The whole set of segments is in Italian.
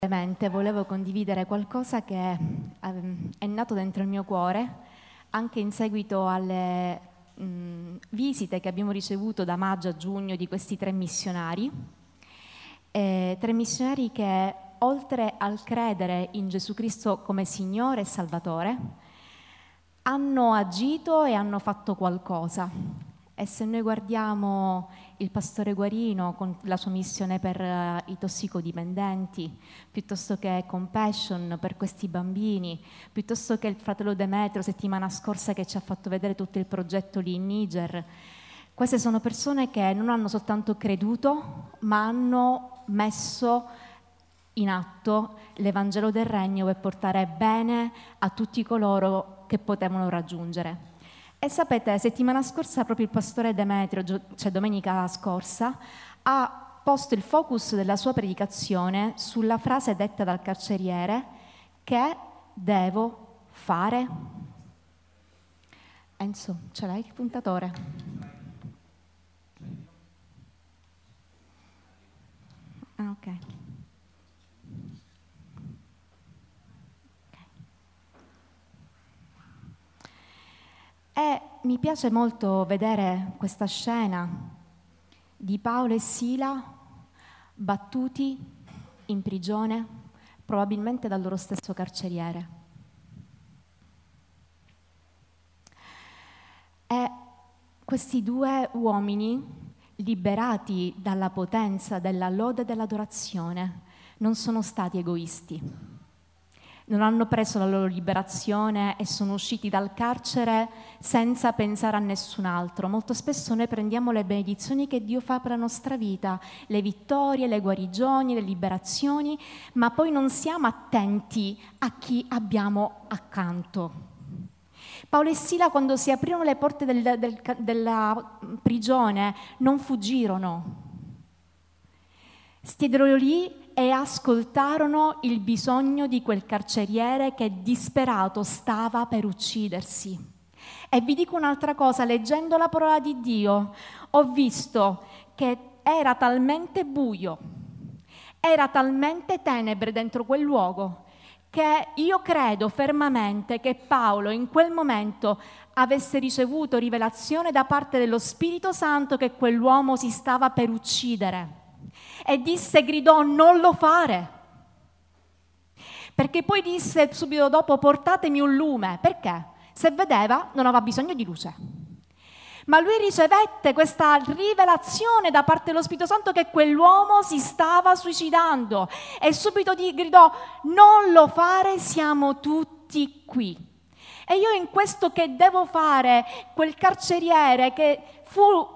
Volevo condividere qualcosa che è nato dentro il mio cuore anche in seguito alle visite che abbiamo ricevuto da maggio a giugno di questi tre missionari che oltre al credere in Gesù Cristo come Signore e Salvatore hanno agito e hanno fatto qualcosa. E se noi guardiamo il pastore Guarino con la sua missione per i tossicodipendenti, piuttosto che Compassion per questi bambini, piuttosto che il fratello Demetrio settimana scorsa che ci ha fatto vedere tutto il progetto lì in Niger, queste sono persone che non hanno soltanto creduto, ma hanno messo in atto l'Evangelo del Regno per portare bene a tutti coloro che potevano raggiungere. E sapete, settimana scorsa proprio il pastore Demetrio, cioè domenica scorsa, ha posto il focus della sua predicazione sulla frase detta dal carceriere: che devo fare? Enzo, ce l'hai il puntatore? Ah, ok. E mi piace molto vedere questa scena di Paolo e Sila battuti in prigione, probabilmente dal loro stesso carceriere. E questi due uomini, liberati dalla potenza della lode e dell'adorazione, non sono stati egoisti. Non hanno preso la loro liberazione e sono usciti dal carcere senza pensare a nessun altro. Molto spesso noi prendiamo le benedizioni che Dio fa per la nostra vita, le vittorie, le guarigioni, le liberazioni, ma poi non siamo attenti a chi abbiamo accanto. Paolo e Sila, quando si aprirono le porte della prigione, non fuggirono. Stieddero lì e ascoltarono il bisogno di quel carceriere che disperato stava per uccidersi. E vi dico un'altra cosa, leggendo la parola di Dio, ho visto che era talmente buio, era talmente tenebre dentro quel luogo, che io credo fermamente che Paolo in quel momento avesse ricevuto rivelazione da parte dello Spirito Santo che quell'uomo si stava per uccidere. E gridò: non lo fare. Perché poi disse subito dopo: portatemi un lume. Perché? Se vedeva non aveva bisogno di luce. Ma lui ricevette questa rivelazione da parte dello Spirito Santo che quell'uomo si stava suicidando e subito gridò: non lo fare, siamo tutti qui. E io in questo che devo fare, quel carceriere che fu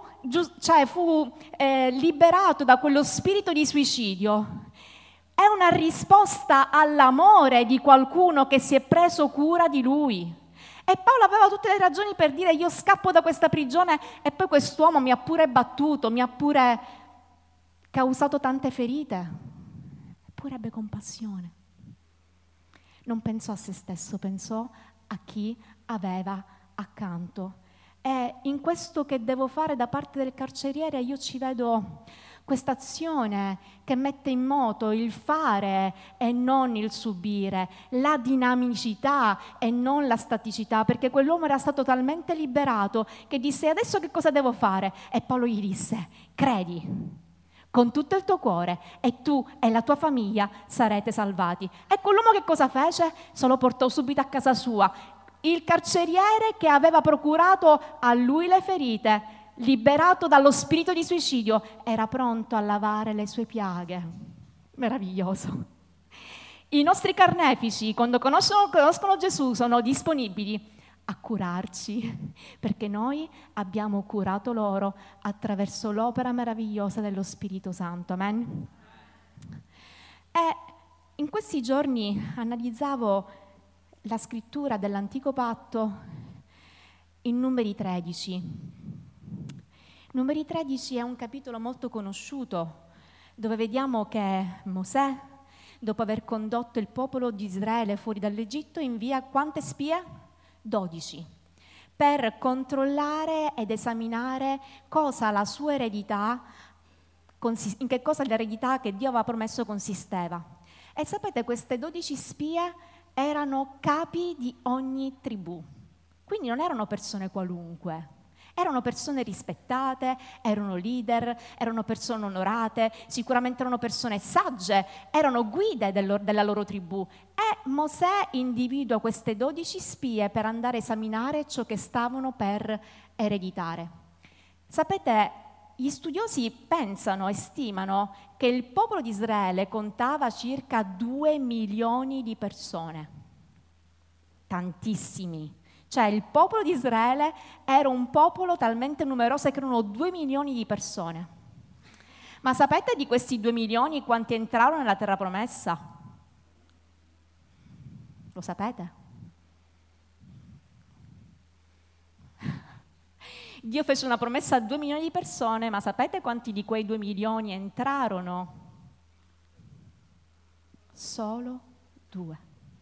liberato da quello spirito di suicidio, è una risposta all'amore di qualcuno che si è preso cura di lui. E Paolo aveva tutte le ragioni per dire: io scappo da questa prigione e poi quest'uomo mi ha pure battuto, mi ha pure causato tante ferite. Eppure ebbe compassione. Non pensò a se stesso, pensò a chi aveva accanto. E in questo che devo fare da parte del carceriere io ci vedo questa azione che mette in moto il fare e non il subire, la dinamicità e non la staticità, perché quell'uomo era stato talmente liberato che disse: adesso che cosa devo fare? E Paolo gli disse: credi con tutto il tuo cuore e tu e la tua famiglia sarete salvati. E quell'uomo che cosa fece? Se lo portò subito a casa sua. Il carceriere che aveva procurato a lui le ferite, liberato dallo spirito di suicidio, era pronto a lavare le sue piaghe. Meraviglioso. I nostri carnefici, quando conoscono Gesù, sono disponibili a curarci, perché noi abbiamo curato loro attraverso l'opera meravigliosa dello Spirito Santo. Amen? E in questi giorni analizzavo la scrittura dell'Antico Patto in Numeri 13. Numeri 13 è un capitolo molto conosciuto, dove vediamo che Mosè, dopo aver condotto il popolo di Israele fuori dall'Egitto, invia quante spie? 12, per controllare ed esaminare cosa la sua eredità, in che cosa l'eredità che Dio aveva promesso consisteva. E sapete, queste 12 spie erano capi di ogni tribù, quindi non erano persone qualunque. Erano persone rispettate, erano leader, erano persone onorate, sicuramente erano persone sagge, erano guide della loro tribù. E Mosè individua queste 12 spie per andare a esaminare ciò che stavano per ereditare. Sapete, gli studiosi pensano e stimano che il popolo di Israele contava circa 2 milioni di persone. Tantissimi. Cioè il popolo di Israele era un popolo talmente numeroso che erano 2 milioni di persone. Ma sapete di questi 2 milioni quanti entrarono nella terra promessa? Lo sapete? Dio fece una promessa a 2 milioni di persone, ma sapete quanti di quei 2 milioni entrarono? Solo 2.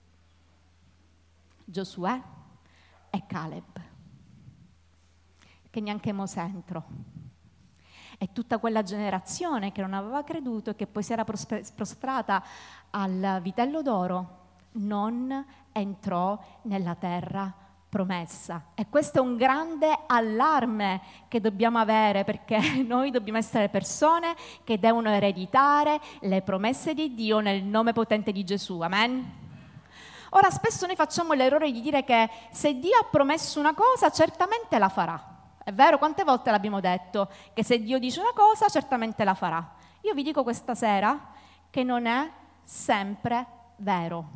Giosuè e Caleb, che neanche Mosè entrò. E tutta quella generazione che non aveva creduto e che poi si era prostrata al vitello d'oro non entrò nella terra promessa. E questo è un grande allarme che dobbiamo avere, perché noi dobbiamo essere persone che devono ereditare le promesse di Dio nel nome potente di Gesù. Amen? Ora, spesso noi facciamo l'errore di dire che se Dio ha promesso una cosa, certamente la farà. È vero? Quante volte l'abbiamo detto? Che se Dio dice una cosa, certamente la farà. Io vi dico questa sera che non è sempre vero.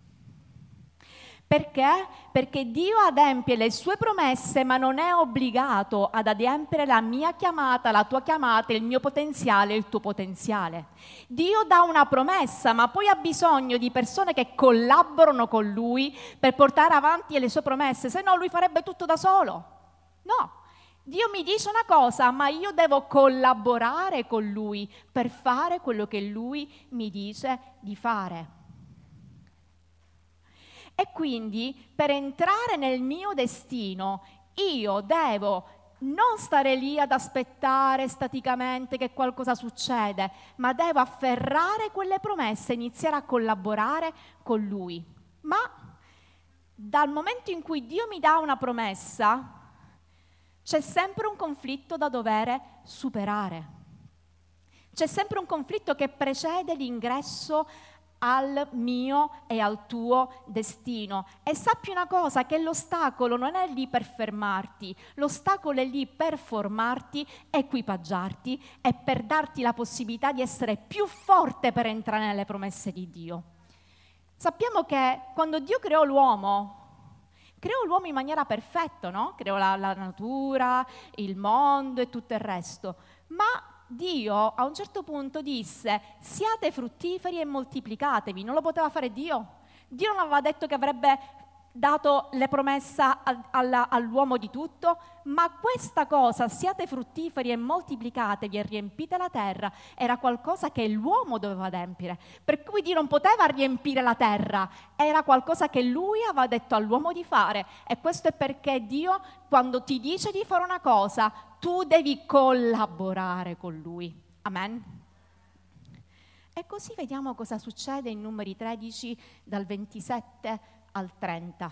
Perché? Perché Dio adempie le sue promesse, ma non è obbligato ad adempiere la mia chiamata, la tua chiamata, il mio potenziale, il tuo potenziale. Dio dà una promessa, ma poi ha bisogno di persone che collaborano con Lui per portare avanti le sue promesse, se no Lui farebbe tutto da solo. No, Dio mi dice una cosa, ma io devo collaborare con Lui per fare quello che Lui mi dice di fare. E quindi per entrare nel mio destino io devo non stare lì ad aspettare staticamente che qualcosa succede, ma devo afferrare quelle promesse e iniziare a collaborare con Lui. Ma dal momento in cui Dio mi dà una promessa, c'è sempre un conflitto da dover superare. C'è sempre un conflitto che precede l'ingresso al mio e al tuo destino. E sappi una cosa, che l'ostacolo non è lì per fermarti, l'ostacolo è lì per formarti, equipaggiarti e per darti la possibilità di essere più forte per entrare nelle promesse di Dio. Sappiamo che quando Dio creò l'uomo in maniera perfetta, no? Creò la natura, il mondo e tutto il resto, ma Dio a un certo punto disse: siate fruttiferi e moltiplicatevi. Non lo poteva fare Dio? Dio non aveva detto che avrebbe dato le promesse all'uomo di tutto? Ma questa cosa, siate fruttiferi e moltiplicatevi e riempite la terra, era qualcosa che l'uomo doveva adempiere. Per cui Dio non poteva riempire la terra, era qualcosa che Lui aveva detto all'uomo di fare. E questo è perché Dio, quando ti dice di fare una cosa, tu devi collaborare con Lui. Amen? E così vediamo cosa succede in Numeri 13, dal 27 al 30.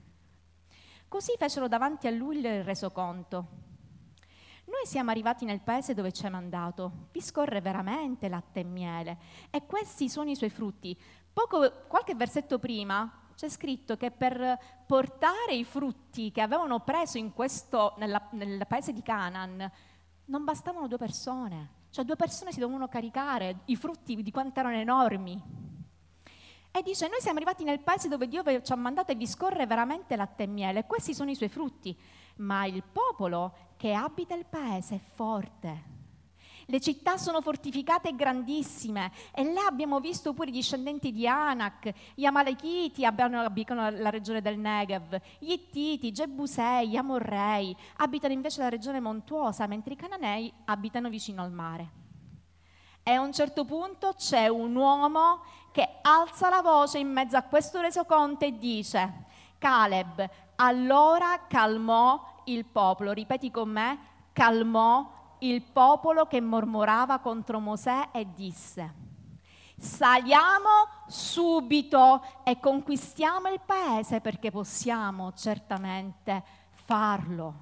Così fecero davanti a lui il resoconto. Noi siamo arrivati nel paese dove ci hai mandato, vi scorre veramente latte e miele, e questi sono i suoi frutti. Qualche versetto prima c'è scritto che per portare i frutti che avevano preso nel paese di Canaan non bastavano 2 persone, cioè 2 persone si dovevano caricare i frutti di quanto erano enormi. E dice: noi siamo arrivati nel paese dove Dio ci ha mandato e vi scorre veramente latte e miele, e questi sono i suoi frutti, ma il popolo che abita il paese è forte. Le città sono fortificate e grandissime, e là abbiamo visto pure i discendenti di Anak, gli Amalekiti abitano la regione del Negev, gli Ittiti, i Gebusei, gli Amorrei abitano invece la regione montuosa, mentre i Cananei abitano vicino al mare. E a un certo punto c'è un uomo che alza la voce in mezzo a questo resoconto e dice: Caleb allora calmò il popolo. Ripeti con me: calmò il popolo che mormorava contro Mosè, e disse: Saliamo subito e conquistiamo il paese perché possiamo certamente farlo.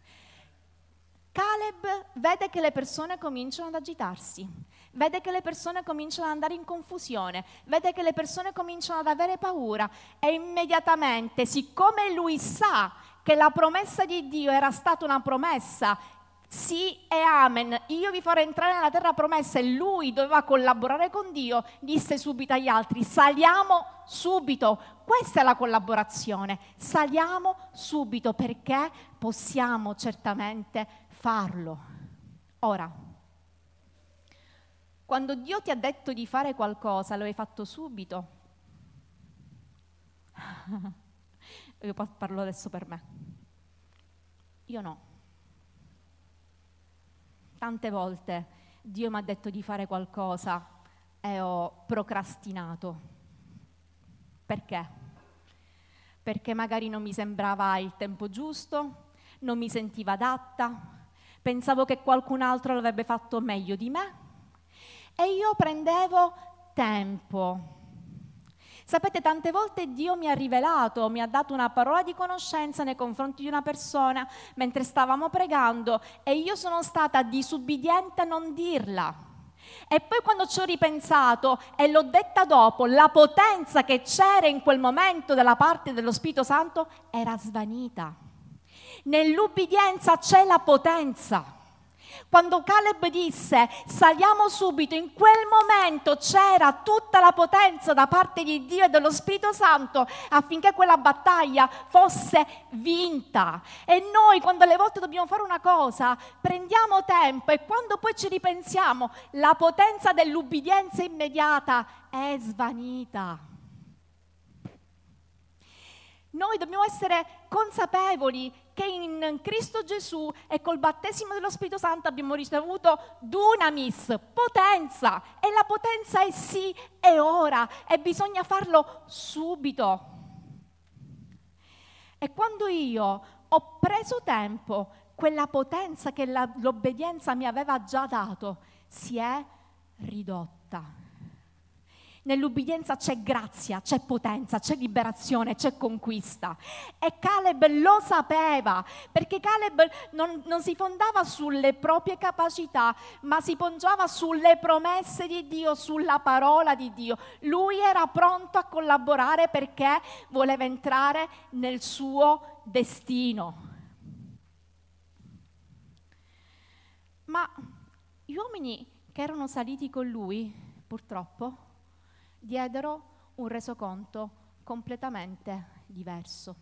Caleb vede che le persone cominciano ad agitarsi, vede che le persone cominciano ad andare in confusione, vede che le persone cominciano ad avere paura e immediatamente, siccome lui sa che la promessa di Dio era stata una promessa, sì e amen, io vi farò entrare nella terra promessa, e lui doveva collaborare con Dio, disse subito agli altri: saliamo subito. Questa è la collaborazione, saliamo subito perché possiamo certamente farlo. Ora, quando Dio ti ha detto di fare qualcosa, lo hai fatto subito? Io parlo adesso per me. Io no. Tante volte Dio mi ha detto di fare qualcosa e ho procrastinato. Perché? Perché magari non mi sembrava il tempo giusto, non mi sentivo adatta, pensavo che qualcun altro l'avrebbe fatto meglio di me e io prendevo tempo. Sapete, tante volte Dio mi ha rivelato, mi ha dato una parola di conoscenza nei confronti di una persona mentre stavamo pregando e io sono stata disubbidiente a non dirla. E poi quando ci ho ripensato e l'ho detta dopo, la potenza che c'era in quel momento dalla parte dello Spirito Santo era svanita. Nell'ubbidienza c'è la potenza. Quando Caleb disse saliamo subito, in quel momento c'era tutta la potenza da parte di Dio e dello Spirito Santo affinché quella battaglia fosse vinta. E noi quando alle volte dobbiamo fare una cosa prendiamo tempo e quando poi ci ripensiamo la potenza dell'ubbidienza immediata è svanita. Noi dobbiamo essere consapevoli che in Cristo Gesù e col battesimo dello Spirito Santo abbiamo ricevuto dunamis, potenza, e la potenza è sì e ora e bisogna farlo subito. E quando io ho preso tempo, quella potenza che l'obbedienza mi aveva già dato si è ridotta. Nell'ubbidienza c'è grazia, c'è potenza, c'è liberazione, c'è conquista. E Caleb lo sapeva, perché Caleb non si fondava sulle proprie capacità, ma si poggiava sulle promesse di Dio, sulla parola di Dio. Lui era pronto a collaborare perché voleva entrare nel suo destino. Ma gli uomini che erano saliti con lui, purtroppo, diedero un resoconto completamente diverso.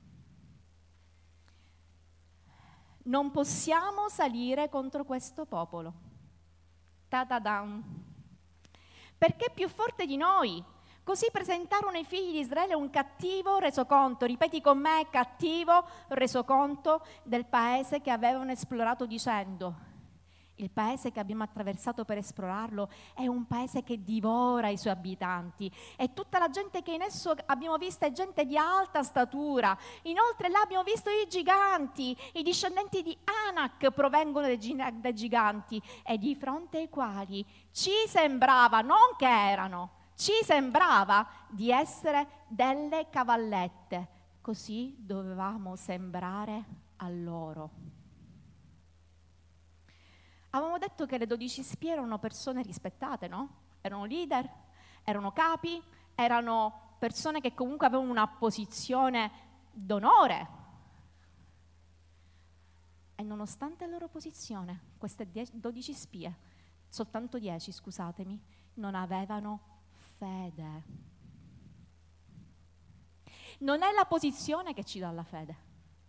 Non possiamo salire contro questo popolo. Ta-da-dam. Perché è più forte di noi. Così presentarono ai figli di Israele un cattivo resoconto, ripeti con me, cattivo resoconto del paese che avevano esplorato, dicendo: il paese che abbiamo attraversato per esplorarlo è un paese che divora i suoi abitanti e tutta la gente che in esso abbiamo visto è gente di alta statura. Inoltre là abbiamo visto i giganti, i discendenti di Anak provengono dai giganti e di fronte ai quali ci sembrava, non che erano, ci sembrava di essere delle cavallette. Così dovevamo sembrare a loro. Avevamo detto che le 12 spie erano persone rispettate, no? Erano leader, erano capi, erano persone che comunque avevano una posizione d'onore. E nonostante la loro posizione, queste 12 spie, soltanto 10, scusatemi, non avevano fede. Non è la posizione che ci dà la fede.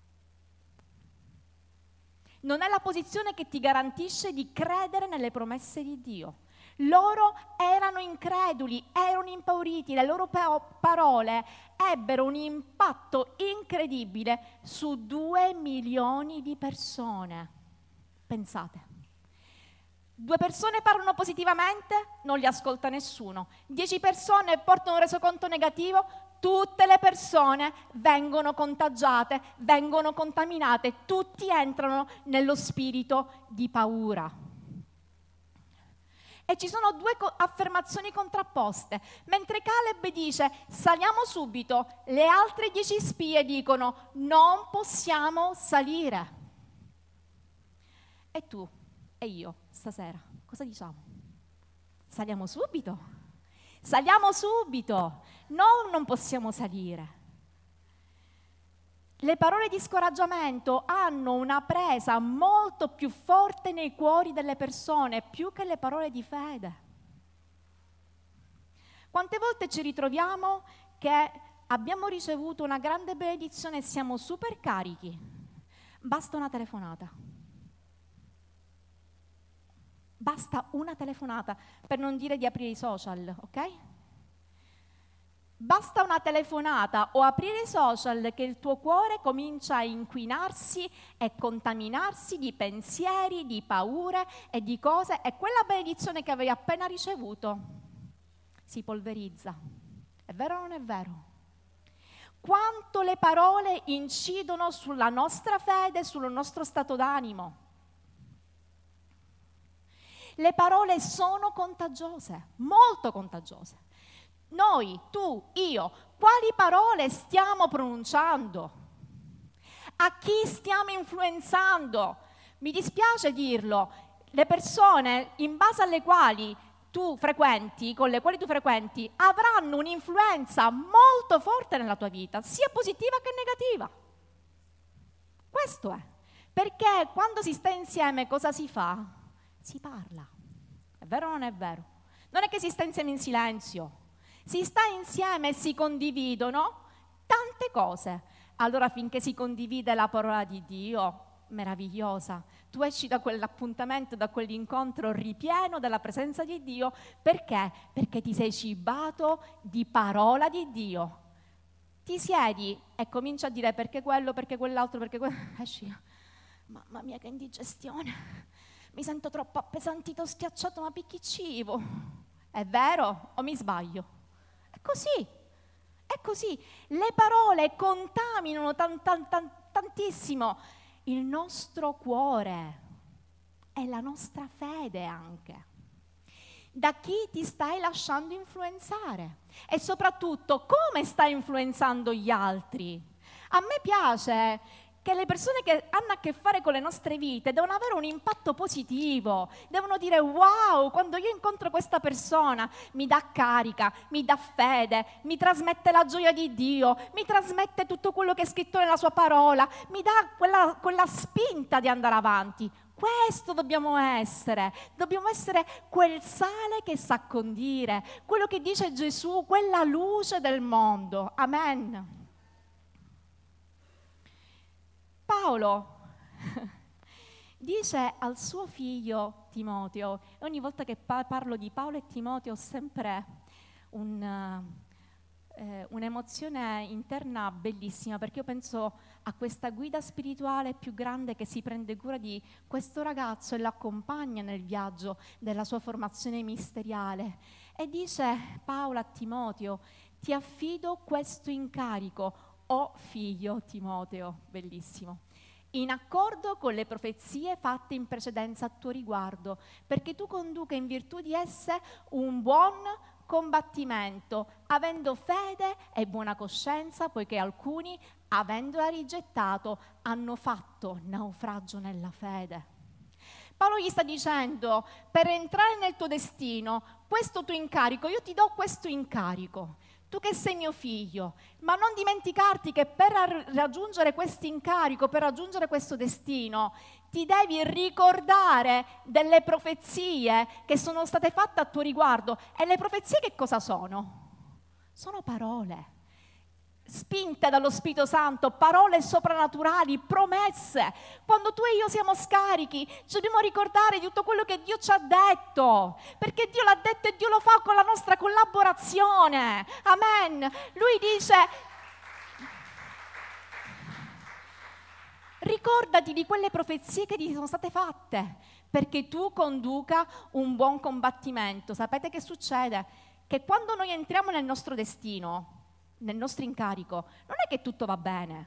Non è la posizione che ti garantisce di credere nelle promesse di Dio. Loro erano increduli, erano impauriti, le loro parole ebbero un impatto incredibile su 2 milioni di persone. Pensate. 2 persone parlano positivamente, non li ascolta nessuno. 10 persone portano un resoconto negativo, tutte le persone vengono contagiate, vengono contaminate, tutti entrano nello spirito di paura. E ci sono due affermazioni contrapposte. Mentre Caleb dice saliamo subito, le altre 10 spie dicono non possiamo salire. E tu e io stasera cosa diciamo? Saliamo subito? Saliamo subito! Non possiamo salire. Le parole di scoraggiamento hanno una presa molto più forte nei cuori delle persone, più che le parole di fede. Quante volte ci ritroviamo che abbiamo ricevuto una grande benedizione e siamo super carichi? Basta una telefonata. Basta una telefonata, per non dire di aprire i social, ok? Basta una telefonata o aprire i social che il tuo cuore comincia a inquinarsi e contaminarsi di pensieri, di paure e di cose, e quella benedizione che avevi appena ricevuto si polverizza. È vero o non è vero? Quanto le parole incidono sulla nostra fede, sul nostro stato d'animo. Le parole sono contagiose, molto contagiose. Noi, tu, io, quali parole stiamo pronunciando? A chi stiamo influenzando? Mi dispiace dirlo, le persone in base alle quali tu frequenti, con le quali tu frequenti, avranno un'influenza molto forte nella tua vita, sia positiva che negativa. Questo è. Perché quando si sta insieme cosa si fa? Si parla. È vero o non è vero? Non è che si sta insieme in silenzio. Si sta insieme e si condividono tante cose. Allora finché si condivide la parola di Dio, meravigliosa, tu esci da quell'appuntamento, da quell'incontro ripieno della presenza di Dio. Perché? Perché ti sei cibato di parola di Dio. Ti siedi e cominci a dire perché quello, perché quell'altro, perché quello. Esci. Mamma mia che indigestione. Mi sento troppo appesantito, schiacciato, ma picchiccivo. È vero o mi sbaglio? È così, è così. Le parole contaminano tantissimo il nostro cuore e la nostra fede anche. Da chi ti stai lasciando influenzare? E soprattutto, come stai influenzando gli altri? A me piace che le persone che hanno a che fare con le nostre vite devono avere un impatto positivo, devono dire wow, quando io incontro questa persona mi dà carica, mi dà fede, mi trasmette la gioia di Dio, mi trasmette tutto quello che è scritto nella sua parola, mi dà quella spinta di andare avanti. Questo dobbiamo essere quel sale che sa condire, quello che dice Gesù, quella luce del mondo. Amen. Paolo dice al suo figlio Timoteo, e ogni volta che parlo di Paolo e Timoteo ho sempre un'emozione interna bellissima, perché io penso a questa guida spirituale più grande che si prende cura di questo ragazzo e l'accompagna nel viaggio della sua formazione ministeriale. E dice Paolo a Timoteo, ti affido questo incarico, o figlio Timoteo, bellissimo, in accordo con le profezie fatte in precedenza a tuo riguardo, perché tu conduca in virtù di esse un buon combattimento, avendo fede e buona coscienza, poiché alcuni, avendola rigettato, hanno fatto naufragio nella fede. Paolo gli sta dicendo, per entrare nel tuo destino, questo tuo incarico, io ti do questo incarico. Tu che sei mio figlio, ma non dimenticarti che per raggiungere questo incarico, per raggiungere questo destino, ti devi ricordare delle profezie che sono state fatte a tuo riguardo. E le profezie che cosa sono? Sono parole, spinte dallo Spirito Santo, parole soprannaturali, promesse. Quando tu e io siamo scarichi, ci dobbiamo ricordare di tutto quello che Dio ci ha detto, perché Dio l'ha detto e Dio lo fa con la nostra collaborazione. Amen. Lui dice, ricordati di quelle profezie che ti sono state fatte, perché tu conduca un buon combattimento. Sapete che succede? Che quando noi entriamo nel nostro destino, nel nostro incarico, non è che tutto va bene.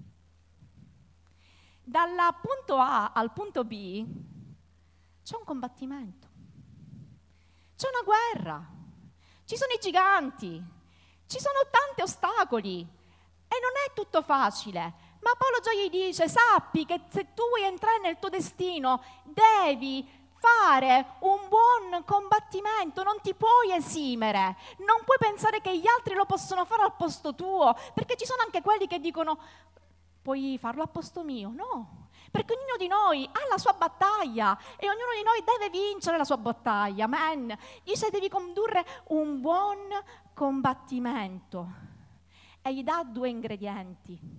Dal punto A al punto B c'è un combattimento. C'è una guerra, ci sono i giganti, ci sono tanti ostacoli e non è tutto facile. Ma Paolo già gli dice, sappi che se tu vuoi entrare nel tuo destino, devi fare un buon combattimento, non ti puoi esimere, non puoi pensare che gli altri lo possono fare al posto tuo, perché ci sono anche quelli che dicono, puoi farlo al posto mio? No, perché ognuno di noi ha la sua battaglia e ognuno di noi deve vincere la sua battaglia, amen. Dice, devi condurre un buon combattimento e gli dà 2 ingredienti.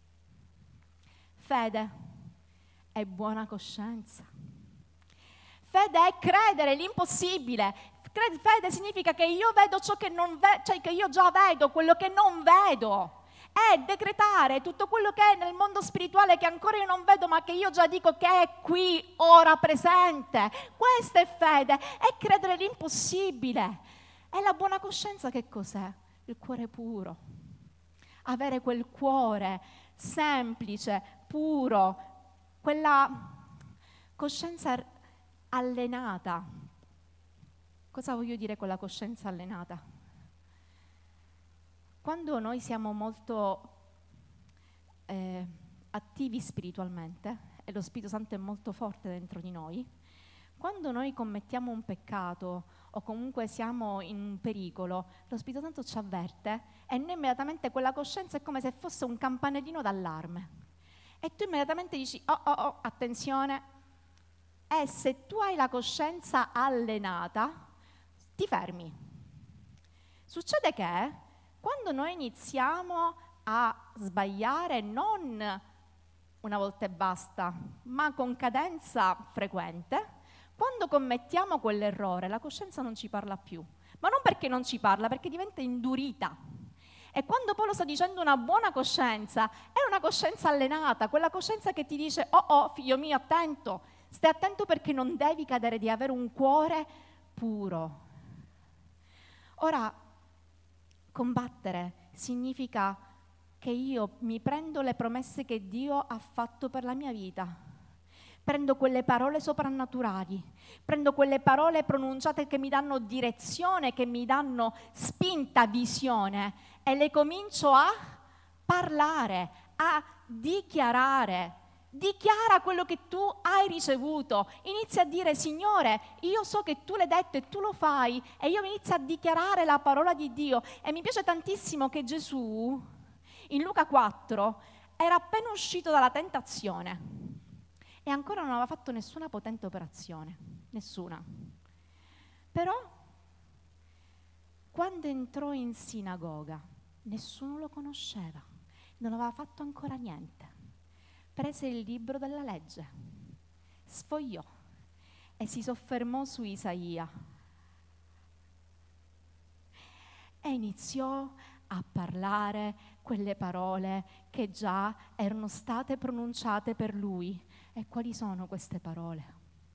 Fede e buona coscienza. Fede è credere l'impossibile. Fede significa che io vedo ciò che non vedo, cioè che io già vedo quello che non vedo. È decretare tutto quello che è nel mondo spirituale che ancora io non vedo, ma che io già dico che è qui, ora presente. Questa è fede, è credere l'impossibile. E la buona coscienza che cos'è? Il cuore puro. Avere quel cuore semplice, puro, quella coscienza allenata. Cosa voglio dire con la coscienza allenata? Quando noi siamo molto attivi spiritualmente e lo Spirito Santo è molto forte dentro di noi, quando noi commettiamo un peccato o comunque siamo in un pericolo, lo Spirito Santo ci avverte e noi immediatamente quella coscienza è come se fosse un campanellino d'allarme. E tu immediatamente dici, oh, attenzione. E se tu hai la coscienza allenata, ti fermi. Succede che quando noi iniziamo a sbagliare, non una volta e basta, ma con cadenza frequente, quando commettiamo quell'errore, la coscienza non ci parla più. Ma non perché non ci parla, perché diventa indurita. E quando Paolo sta dicendo una buona coscienza, è una coscienza allenata, quella coscienza che ti dice, oh, figlio mio, attento, stai attento perché non devi cadere di avere un cuore puro. Ora, combattere significa che io mi prendo le promesse che Dio ha fatto per la mia vita. Prendo quelle parole soprannaturali, prendo quelle parole pronunciate che mi danno direzione, che mi danno spinta, visione e le comincio a parlare, a dichiarare. Dichiara quello che tu hai ricevuto, inizia a dire Signore, io so che tu l'hai detto e tu lo fai e io inizio a dichiarare la parola di Dio. E mi piace tantissimo che Gesù in Luca 4 era appena uscito dalla tentazione e ancora non aveva fatto nessuna potente operazione, nessuna. Però quando entrò in sinagoga nessuno lo conosceva, non aveva fatto ancora niente. Prese il libro della legge, sfogliò e si soffermò su Isaia e iniziò a parlare quelle parole che già erano state pronunciate per lui. E quali sono queste parole?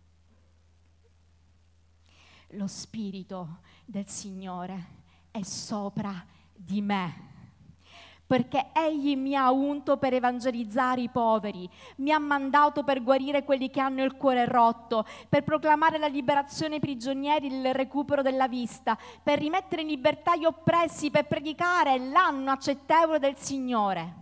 Lo Spirito del Signore è sopra di me, perché Egli mi ha unto per evangelizzare i poveri, mi ha mandato per guarire quelli che hanno il cuore rotto, per proclamare la liberazione ai prigionieri e il recupero della vista, per rimettere in libertà gli oppressi, per predicare l'anno accettevole del Signore.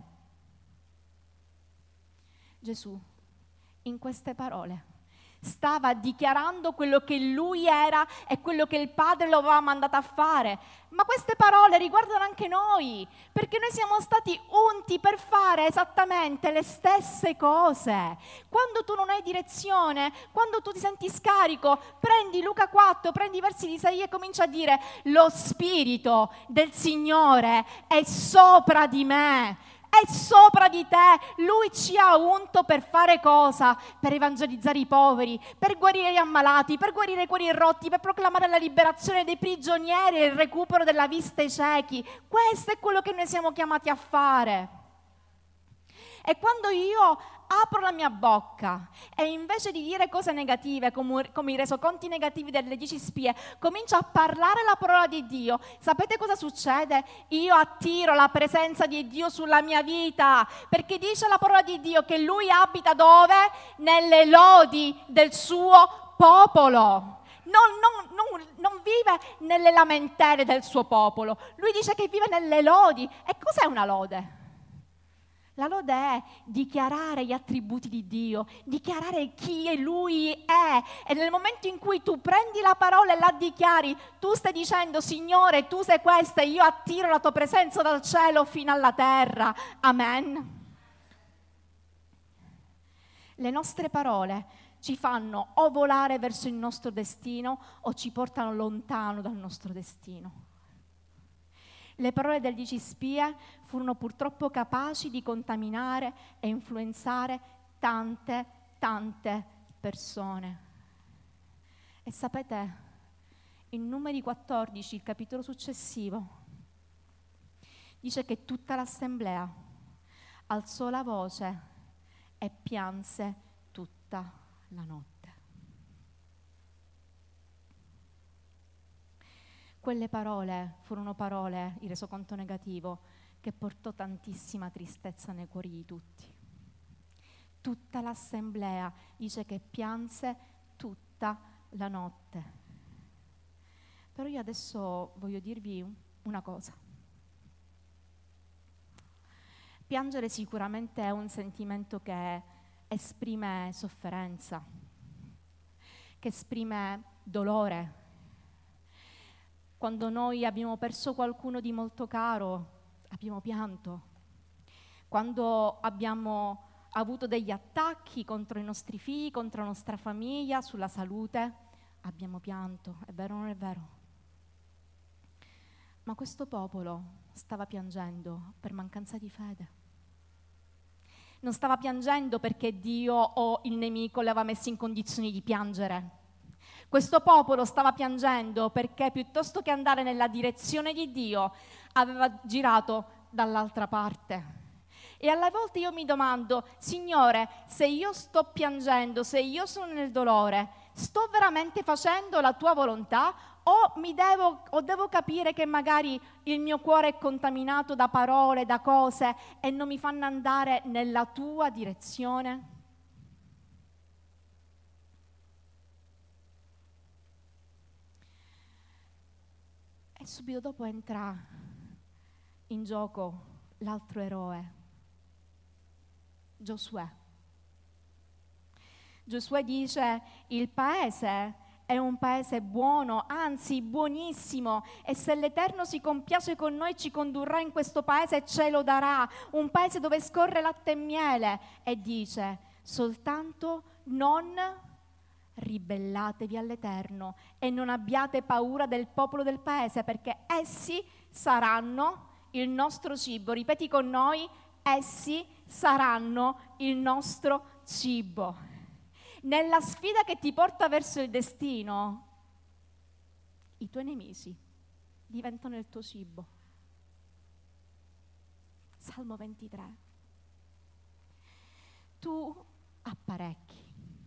Gesù, in queste parole, stava dichiarando quello che lui era e quello che il Padre lo aveva mandato a fare. Ma queste parole riguardano anche noi, perché noi siamo stati unti per fare esattamente le stesse cose. Quando tu non hai direzione, quando tu ti senti scarico, prendi Luca 4, prendi i versi di Isaia e comincia a dire: lo Spirito del Signore è sopra di me. È sopra di te, Lui ci ha unto per fare cosa? Per evangelizzare i poveri, per guarire gli ammalati, per guarire i cuori rotti, per proclamare la liberazione dei prigionieri e il recupero della vista ai ciechi. Questo è quello che noi siamo chiamati a fare. E quando io apro la mia bocca e invece di dire cose negative come i resoconti negativi delle 10 spie, comincio a parlare la parola di Dio, sapete cosa succede? Io attiro la presenza di Dio sulla mia vita, perché dice la parola di Dio che Lui abita dove? Nelle lodi del suo popolo. non vive nelle lamentele del suo popolo, lui dice che vive nelle lodi. E cos'è una lode? La lode è dichiarare gli attributi di Dio, dichiarare chi Lui è. E nel momento in cui tu prendi la parola e la dichiari, tu stai dicendo: Signore, tu sei questa e io attiro la tua presenza dal cielo fino alla terra. Amen. Le nostre parole ci fanno o volare verso il nostro destino o ci portano lontano dal nostro destino. Le parole del dicispie furono purtroppo capaci di contaminare e influenzare tante persone. E sapete, in Numeri 14, il capitolo successivo, dice che tutta l'assemblea alzò la voce e pianse tutta la notte. Quelle parole furono parole, il resoconto negativo, che portò tantissima tristezza nei cuori di tutti. Tutta l'assemblea dice che pianse tutta la notte. Però io adesso voglio dirvi una cosa. Piangere sicuramente è un sentimento che esprime sofferenza, che esprime dolore. Quando noi abbiamo perso qualcuno di molto caro, abbiamo pianto. Quando abbiamo avuto degli attacchi contro i nostri figli, contro la nostra famiglia, sulla salute, abbiamo pianto. È vero o non è vero? Ma questo popolo stava piangendo per mancanza di fede. Non stava piangendo perché Dio o il nemico le aveva messi in condizioni di piangere. Questo popolo stava piangendo perché piuttosto che andare nella direzione di Dio, aveva girato dall'altra parte. E alle volte io mi domando: Signore, se io sto piangendo, se io sono nel dolore, sto veramente facendo la tua volontà o devo capire che magari il mio cuore è contaminato da parole, da cose e non mi fanno andare nella tua direzione? E subito dopo entra in gioco l'altro eroe, Giosuè. Giosuè dice: il paese è un paese buono, anzi buonissimo, e se l'Eterno si compiace con noi ci condurrà in questo paese e ce lo darà, un paese dove scorre latte e miele. E dice: soltanto non ribellatevi all'Eterno e non abbiate paura del popolo del paese, perché essi saranno il nostro cibo. Ripeti con noi: essi saranno il nostro cibo. Nella sfida che ti porta verso il destino, i tuoi nemici diventano il tuo cibo. Salmo 23. Tu apparecchi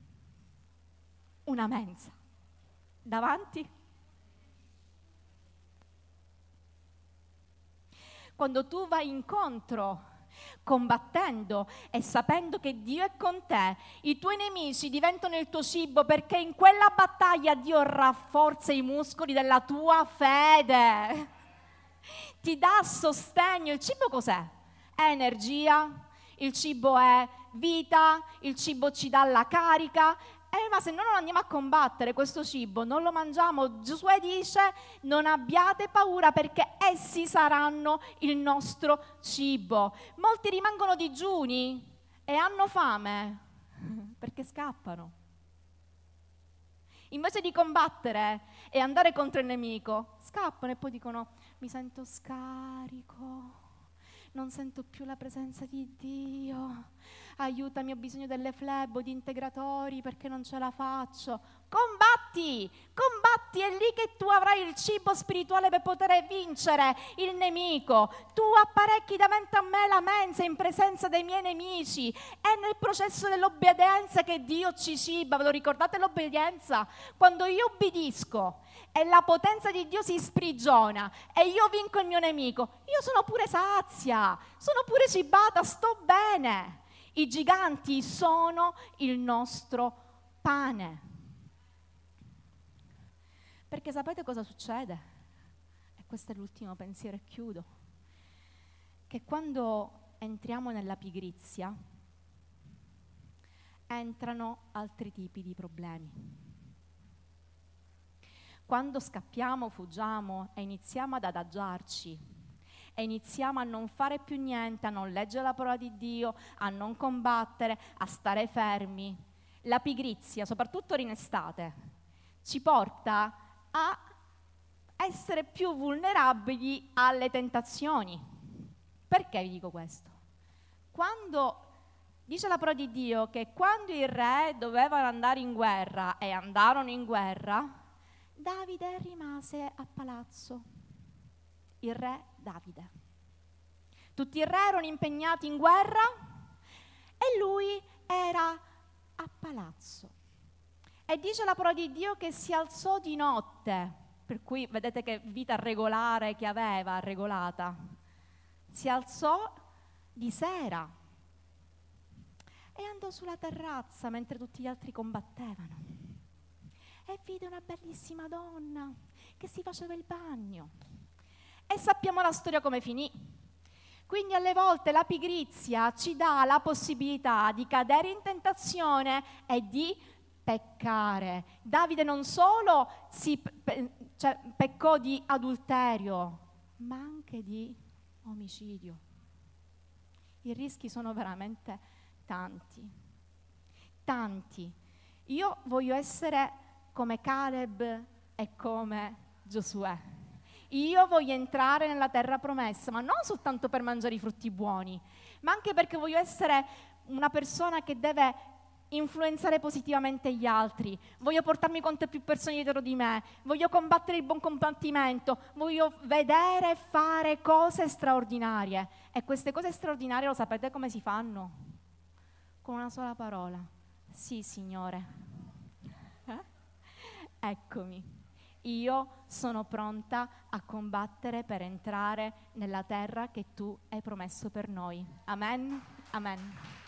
una mensa davanti. Quando tu vai incontro combattendo e sapendo che Dio è con te, i tuoi nemici diventano il tuo cibo, perché in quella battaglia Dio rafforza i muscoli della tua fede, ti dà sostegno. Il cibo cos'è? È energia, il cibo è vita, il cibo ci dà la carica. Ma se noi non andiamo a combattere questo cibo, non lo mangiamo, Giosuè dice: non abbiate paura perché essi saranno il nostro cibo. Molti rimangono digiuni e hanno fame perché scappano. Invece di combattere e andare contro il nemico, scappano e poi dicono: mi sento scarico, non sento più la presenza di Dio, aiutami, ho bisogno delle flebo, di integratori perché non ce la faccio. Combatti, è lì che tu avrai il cibo spirituale per poter vincere il nemico. Tu apparecchi davanti a me la mensa in presenza dei miei nemici. È nel processo dell'obbedienza che Dio ci ciba. Ve lo ricordate l'obbedienza? Quando io obbedisco e la potenza di Dio si sprigiona e io vinco il mio nemico, io sono pure sazia, sono pure cibata, sto bene. I giganti sono il nostro pane. Perché sapete cosa succede? E questo è l'ultimo pensiero e chiudo. Che quando entriamo nella pigrizia, entrano altri tipi di problemi. Quando scappiamo, fuggiamo e iniziamo ad adagiarci e iniziamo a non fare più niente, a non leggere la parola di Dio, a non combattere, a stare fermi, la pigrizia, soprattutto in estate, ci porta a essere più vulnerabili alle tentazioni. Perché vi dico questo? Quando dice la parola di Dio che quando i re dovevano andare in guerra e andarono in guerra, Davide rimase a palazzo, il re Davide. Tutti i re erano impegnati in guerra e lui era a palazzo. E dice la parola di Dio che si alzò di notte, per cui vedete che vita regolare che aveva, regolata. Si alzò di sera e andò sulla terrazza mentre tutti gli altri combattevano. E vide una bellissima donna che si faceva il bagno. E sappiamo la storia come finì. Quindi alle volte la pigrizia ci dà la possibilità di cadere in tentazione e di peccare. Davide non solo peccò di adulterio, ma anche di omicidio. I rischi sono veramente tanti, tanti. Io voglio essere come Caleb e come Giosuè. Io voglio entrare nella terra promessa, ma non soltanto per mangiare i frutti buoni, ma anche perché voglio essere una persona che deve influenzare positivamente gli altri. Voglio portarmi con te più persone dietro di me, voglio combattere il buon combattimento, voglio vedere e fare cose straordinarie. E queste cose straordinarie lo sapete come si fanno? Con una sola parola: sì, Signore. Eccomi, io sono pronta a combattere per entrare nella terra che tu hai promesso per noi. Amen, amen.